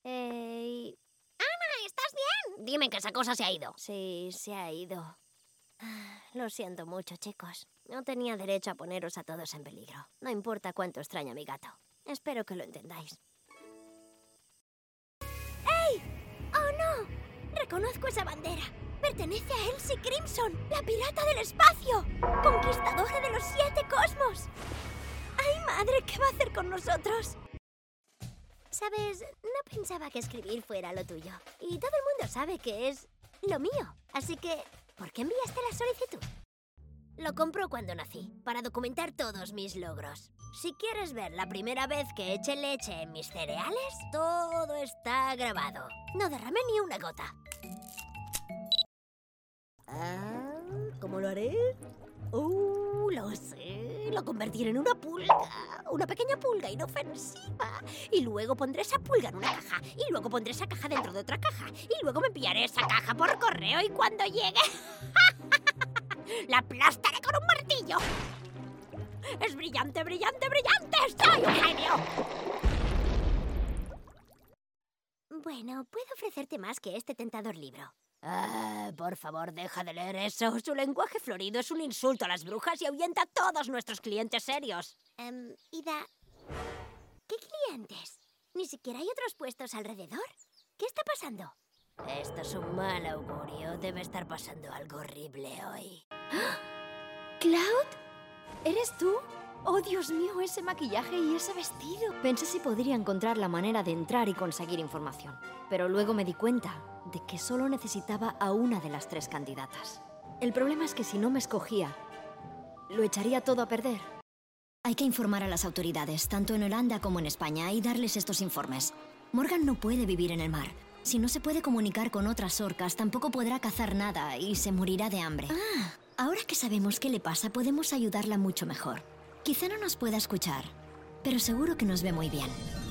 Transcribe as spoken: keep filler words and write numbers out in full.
Hey. ¡Ana, estás bien! Dime que esa cosa se ha ido. Sí, se ha ido. Lo siento mucho, chicos. No tenía derecho a poneros a todos en peligro. No importa cuánto extraño a mi gato. Espero que lo entendáis. ¡Ey! ¡Oh, no! Reconozco esa bandera. Pertenece a Elsie Crimson, la pirata del espacio. Conquistadora de los siete cosmos. ¡Ay, madre! ¿Qué va a hacer con nosotros? Sabes, no pensaba que escribir fuera lo tuyo. Y todo el mundo sabe que es lo mío. Así que, ¿por qué enviaste la solicitud? Lo compró cuando nací, para documentar todos mis logros. Si quieres ver la primera vez que eché leche en mis cereales, todo está grabado. No derramé ni una gota. Ah, ¿cómo lo haré? ¡Uh, lo sé! Lo convertiré en una pulga. Una pequeña pulga inofensiva. Y luego pondré esa pulga en una caja. Y luego pondré esa caja dentro de otra caja. Y luego me enviaré esa caja por correo. Y cuando llegue... ¡la aplastaré con un martillo! ¡Es brillante, brillante, brillante! ¡Soy un genio! Bueno, puedo ofrecerte más que este tentador libro. Ah, por favor, deja de leer eso. Su lenguaje florido es un insulto a las brujas y ahuyenta a todos nuestros clientes serios. Um, Ida, ¿qué clientes? ¿Ni siquiera hay otros puestos alrededor? ¿Qué está pasando? Esto es un mal augurio. Debe estar pasando algo horrible hoy. ¿Cloud? ¿Eres tú? Oh, Dios mío, ese maquillaje y ese vestido. Pensé si podría encontrar la manera de entrar y conseguir información. Pero luego me di cuenta de que solo necesitaba a una de las tres candidatas. El problema es que si no me escogía, lo echaría todo a perder. Hay que informar a las autoridades, tanto en Holanda como en España, y darles estos informes. Morgan no puede vivir en el mar. Si no se puede comunicar con otras orcas, tampoco podrá cazar nada y se morirá de hambre. Ah, ahora que sabemos qué le pasa, podemos ayudarla mucho mejor. Quizá no nos pueda escuchar, pero seguro que nos ve muy bien.